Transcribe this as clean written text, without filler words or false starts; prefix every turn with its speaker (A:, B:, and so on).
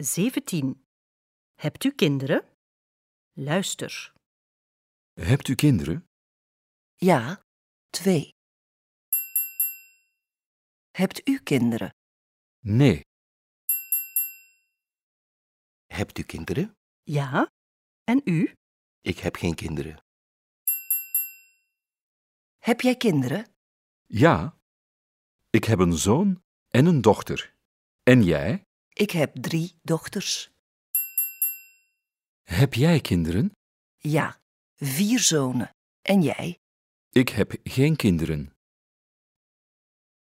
A: 17. Hebt u kinderen? Luister.
B: Hebt u kinderen?
C: Ja, 2. Hebt u kinderen?
B: Nee.
D: Hebt u kinderen?
A: Ja. En u?
D: Ik heb geen kinderen.
C: Heb jij kinderen?
B: Ja. Ik heb een zoon en een dochter. En jij?
C: Ik heb 3 dochters.
B: Heb jij kinderen?
C: Ja, 4 zonen. En jij?
B: Ik heb geen kinderen.